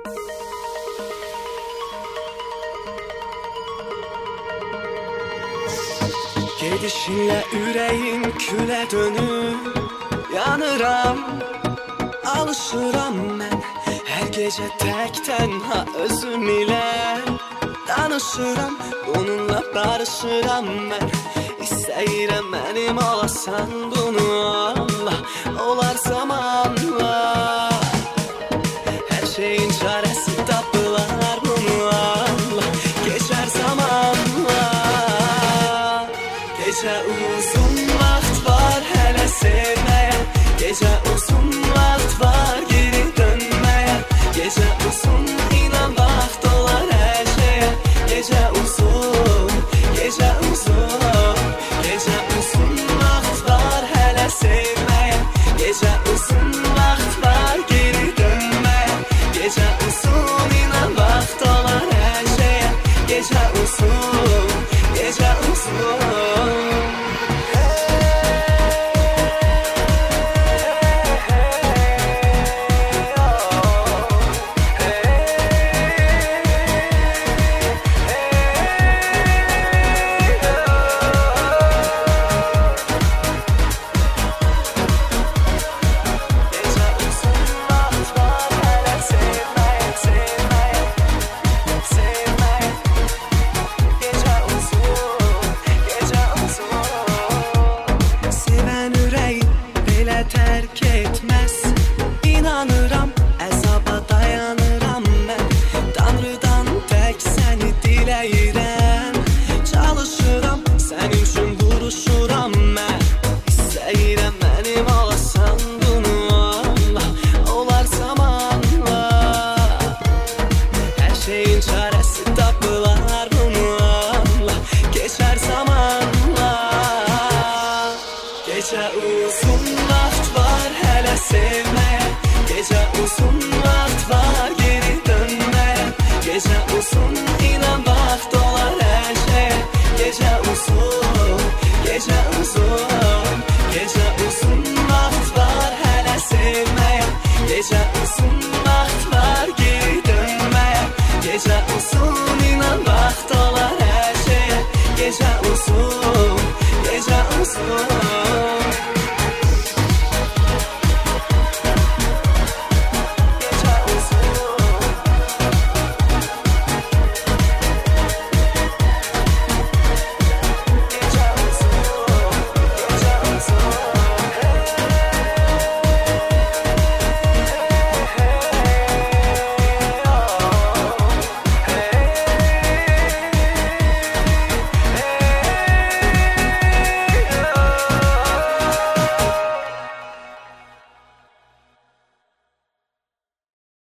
Gedişinle ürəyim külə dönür, yanıram, alışıram mən. Hər gecə tək tənha özüm ilə danışıram, bununla barışıram mən. İstəyirəm mənim olasan bunu, Allah, olar zamanla. Hər şeyin çarəsi tapılar bunu, Allah, geçər zamanla. Gecə uzun vaxt var hələ sevməyə, gecə uzun vaxt var geri dönməyə. Gecə uzun inan vaxt olar hər şeyə, gecə uzun, gecə uzun. Gecə uzun vaxt var hələ sevməyə, gecə uzun vaxt var geri dönməyə. Gecə uzun inan vaxt olar hər şeyə, gecə uzun, gecə uzun. Terk etmez, inanıram, əzaba dayanıram mən. Tanrıdan tək səni diləyirəm, çalışıram, sənin üçün vuruşuram mən. İstəyirəm mənim olasan bunu, Allah, olar zamanla. Hər şeyin çarəsi tapılar bunu, Allah, geçər zamanla. Gecə uzun vaxt var hələ sevməyə, gecə uzun vaxt var geri dönməyə. Gecə uzun inan vaxt olar hər şeyə, gecə uzun, gecə uzun. Gecə uzun vaxt var hələ sevməyə, gecə